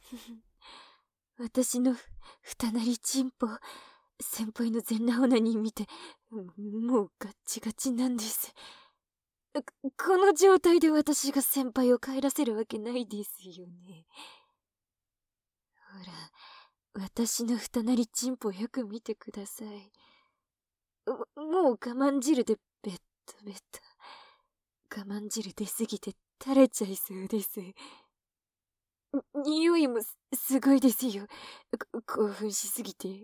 私の二なりチンポ、先輩の全裸オナニー見て、もうガッチガチなんです。この状態で私が先輩を帰らせるわけないですよね。ほら、私の二なりチンポよく見てください。もう我慢汁でベッタベタ。我慢汁出すぎて垂れちゃいそうです。匂いもすごいですよ。興奮しすぎて。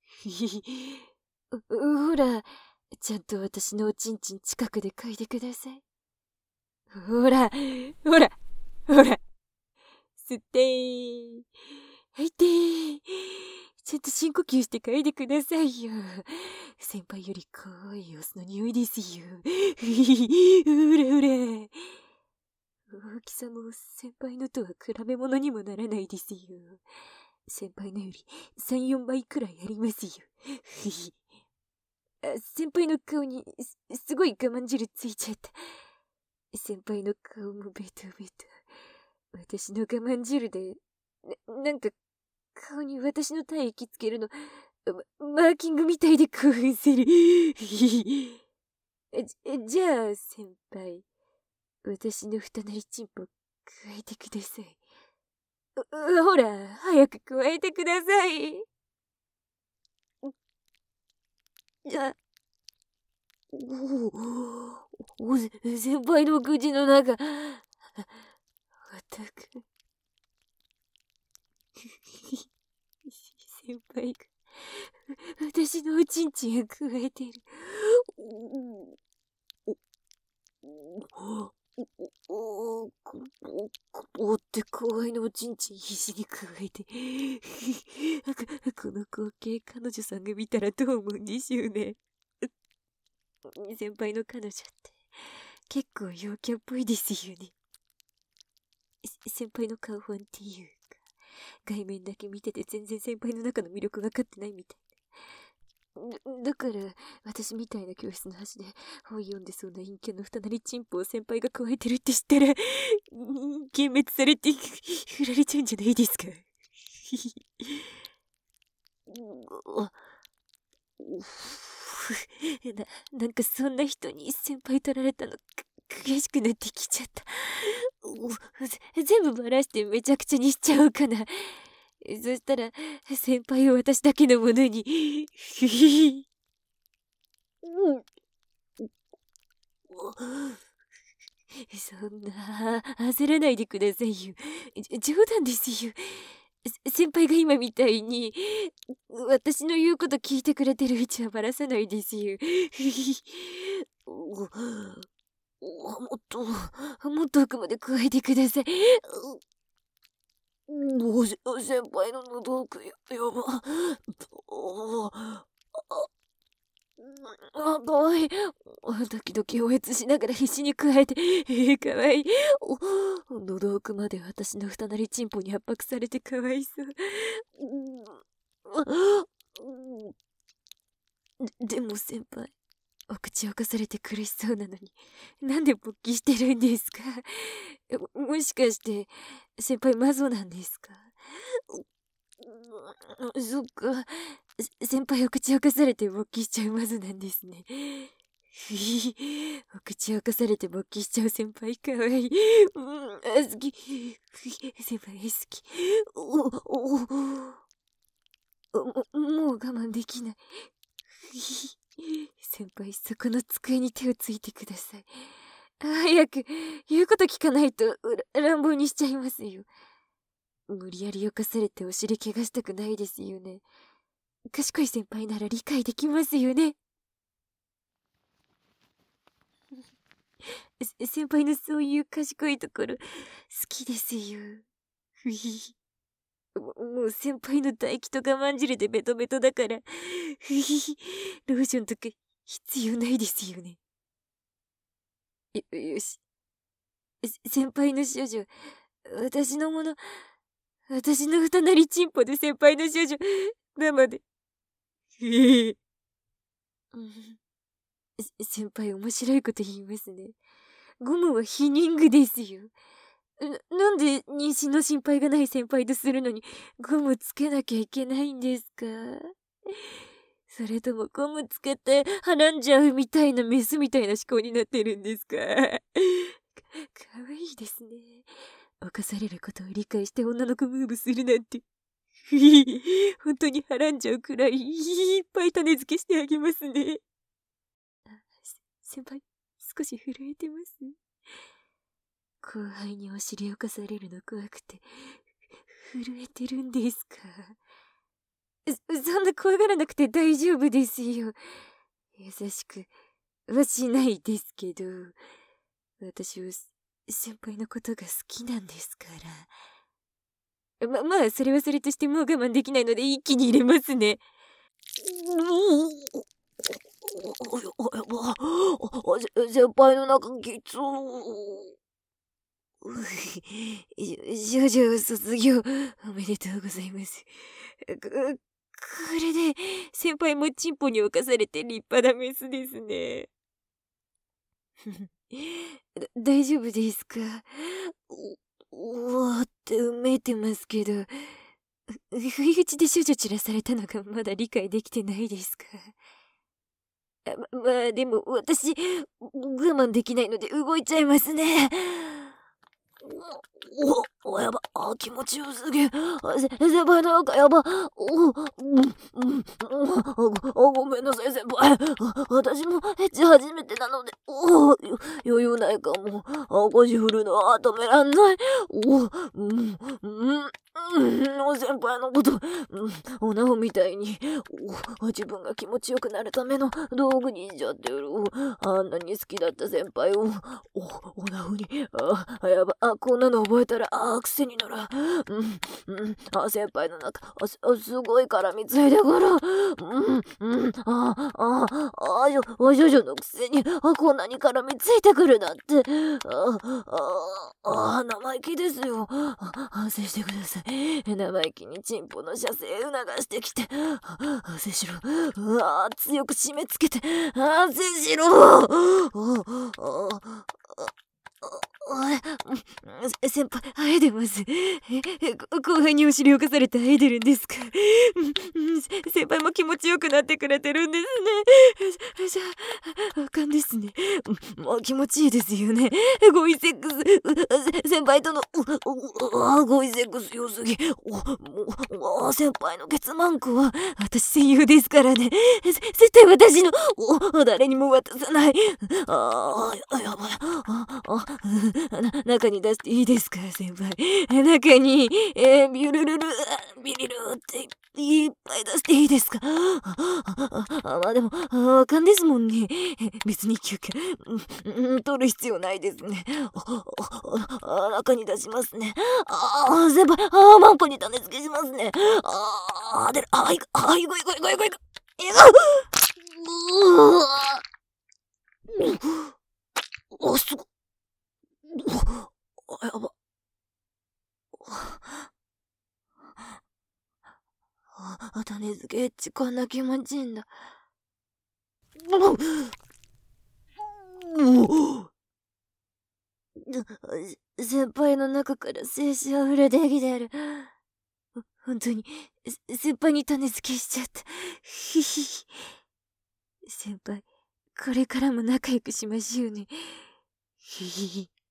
ほら、ちゃんと私のおちんちん近くで嗅いでください。ほら、ほら、ほら。吸ってー。吐いてー。ちゃんと深呼吸して嗅いでくださいよ。先輩より可愛いオスの匂いですよ。ほらほら。大きさも先輩のとは比べ物にもならないですよ。先輩のより3、4倍くらいありますよ。先輩の顔にすごい我慢汁ついちゃった。先輩の顔もベトベト。私の我慢汁で、なんか顔に私の体液つけるの、マーキングみたいで興奮する。じゃあ先輩、私の二なりチンポ加えてください。ほら、早く加えてください。先輩の口の中、またく。先輩が、私のおちんちんを加えてる。って可愛いのおちんちん必死に加えて。この光景、彼女さんが見たらどう思うんでしょうね。先輩の彼女って結構陽キャっぽいですよね。先輩の顔ファンっていうか、外面だけ見てて全然先輩の中の魅力分かってないみたいな。だから、私みたいな教室の端で本読んでそうな陰キャの二なりチンポを先輩が加えてるって知ったら、幻滅されて振られちゃうんじゃないですか。なんかそんな人に先輩取られたの悔しくなってきちゃった。全部バラしてめちゃくちゃにしちゃおうかな。そしたら先輩を私だけのものに。そんな焦らないでくださいよ。冗談ですよ。先輩が今みたいに私の言うこと聞いてくれてるうちはバラさないですよ。もっと奥まで加えてください。先輩の喉奥やば。かわいい。時々おえつしながら必死に加えて、かわいい。喉奥まで私の二なりチンポに圧迫されてかわいそう。でも先輩、お口をかされて苦しそうなのに、なんで勃起してるんですか？もしかして、先輩マゾなんですか？そっか。先輩お口をかされて勃起しちゃうマゾなんですね。お口をかされて勃起しちゃう先輩かわいい。好き。先輩好き。もう我慢できない。先輩、そこの机に手をついてください。早く、言うこと聞かないと乱暴にしちゃいますよ。無理やりよかされてお尻怪我したくないですよね。賢い先輩なら理解できますよね。先輩のそういう賢いところ、好きですよ。もう先輩の唾液と我慢汁でベトベトだから、ローションとか必要ないですよね。よし。先輩の少女、私のもの、私の二なりチンポで先輩の少女、生で。先輩面白いこと言いますね。ゴムはヒニングですよ。 なんで妊娠の心配がない先輩とするのにゴムつけなきゃいけないんですか？それともゴムつけてはらんじゃうみたいなメスみたいな思考になってるんですか？かわいいですね。犯されることを理解して女の子ムーブするなんて。本当にはらんじゃうくらいいっぱい種付けしてあげますね。先輩、少し震えてます。後輩にお尻をかされるの怖くて、震えてるんですか？そんな怖がらなくて大丈夫ですよ。優しくはしないですけど、私は先輩のことが好きなんですから。まあ、それはそれとしてもう我慢できないので一気に入れますね。先輩の中きつ少女卒業おめでとうございます。これで先輩もチンポに侵されて立派なメスですね。大丈夫ですか？うわーってうめいてますけど、不意打ちで少女散らされたのがまだ理解できてないですか？まあでも私我慢できないので動いちゃいますね。やば、気持ちよすぎ。先輩なんかやば。ごめんなさい、先輩。私もエッチ初めてなので、余裕ないかも。腰振るのは止めらんない。先輩のこと、おなおみたいに、自分が気持ちよくなるための道具にしちゃってる。あんなに好きだった先輩を、おなおに、やば、こんなの覚えたら、癖になる。先輩の中、すごい絡みついてくる。少女のくせに、こんなに絡みついてくるなんて。生意気ですよ。反省してください。生意気にチンポの射精促してきて。反省しろ。強く締め付けて。反省しろ。先輩、生えてます。後輩にお尻をかされて生えてるんですか？先輩も気持ちよくなってくれてるんですね。じゃあ、あかんですね。気持ちいいですよね。ゴイセックス。先輩との、ゴイセックス良すぎ。先輩のケツマンコは、私戦友ですからね。絶対私の、誰にも渡さない。やばい。中に出していいですか、先輩。中に、ビュルルル、ビリルっていっぱい出していいですか？まあでも、あかんですもんね。別に休憩、取る必要ないですね。中に出しますね。先輩、マンコに種付けしますね。出る、いく、いく、いく、いく、いく、いく。すごい。やば。種付けエッチこんな気持ちいいんだ。先輩の中から精子あふれてきてる。本当に、先輩に種付けしちゃった。先輩、これからも仲良くしましょうね。